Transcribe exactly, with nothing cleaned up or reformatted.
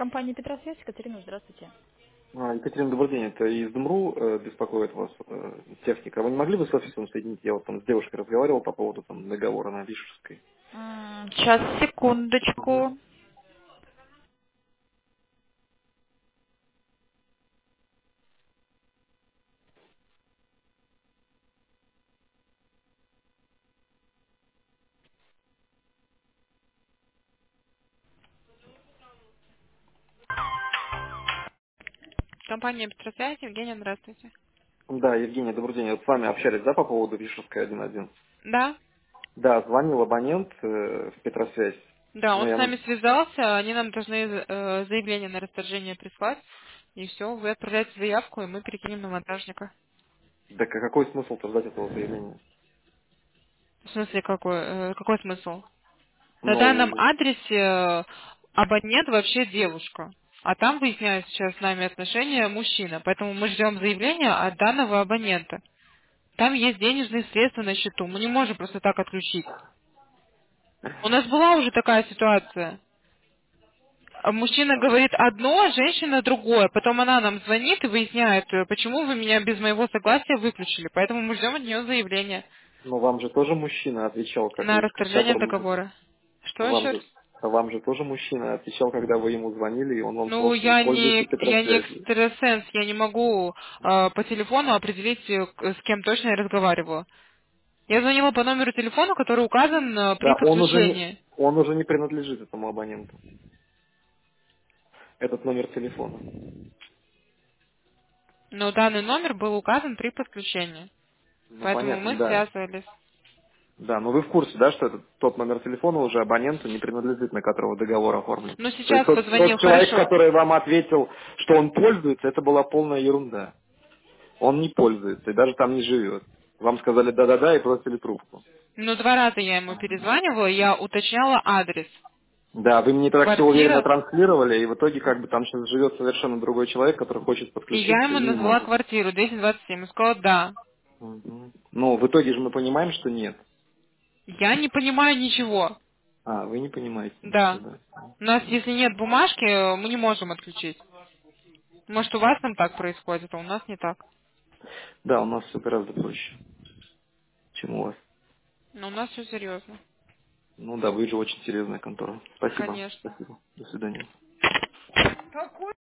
Компания Петросвязь, Екатерина, здравствуйте. А, Екатерина, добрый день. Это из ДМРУ э, беспокоит вас э, техника. Вы не могли бы с офисом соединить? Я вот там с девушкой разговаривал по поводу там договора на Вишевской. М, Сейчас, Мгм. секундочку. Компания Петросвязь, Евгения, здравствуйте. Да, Евгений, добрый день. Вот с вами общались, да, по поводу Вишевской один один? Да, Да, звонил абонент э, в Петросвязь. да, Ну, он с я... нами на- связался, они нам должны э, заявление на расторжение прислать, и все, вы отправляете заявку, и мы перекинем на монтажника. Да к- какой смысл-то ждать этого заявления? В смысле, какой, э, какой смысл? На данном Ну, адресе э, абонент вообще девушка, а там выясняют сейчас с нами отношения мужчина, поэтому мы ждем заявления от данного абонента. Там есть денежные средства на счету. Мы не можем просто так отключить. У нас была уже такая ситуация. А Мужчина говорит одно, а женщина другое. Потом она нам звонит и выясняет, э, почему вы меня без моего согласия выключили. Поэтому мы ждем от нее заявление ну вам же тоже мужчина отвечал, как на вы, к расторжение которому... договора. Что Вам еще раз? же, вам же тоже мужчина отвечал, когда вы ему звонили, и он вам Ну, сказал, что вы я не, пользуетесь я не Петросвязью. экстрасенс, я не могу э, по телефону определить, э, к- с кем точно я разговариваю. Я звонила по номеру телефона, который указан э, при Да, он уже не, подключении. он уже не принадлежит этому абоненту. Этот номер телефона. Но данный номер был указан при подключении. Ну, Поэтому понятно, мы да. связывались. Да, но вы в курсе, да, что этот, тот номер телефона уже абоненту не принадлежит, на которого договор оформлен. Но То есть сейчас тот, позвонил, тот человек, хорошо. который вам ответил, что он пользуется, это была полная ерунда. Он не пользуется и даже там не живет. Вам сказали да-да-да и бросили трубку. Ну, два раза я ему перезванивала, я уточняла адрес. Да, вы мне так все уверенно Квартира, транслировали, и в итоге как бы там сейчас живет совершенно другой человек, который хочет и я подключиться ему и не назвала может. квартиру двести двадцать семь. Он сказал, да. Мгм. Ну, в итоге же мы понимаем, что нет. Я не понимаю ничего. А, вы не понимаете ничего, Да. да. У нас, Мгм. если нет бумажки, э, мы не можем отключить. Может, у вас там так происходит, а у нас не так. Да, у нас все гораздо проще, чем у вас. Но у нас все серьезно. Ну да, вы же очень серьезная контора. Спасибо. Конечно. Спасибо. До свидания.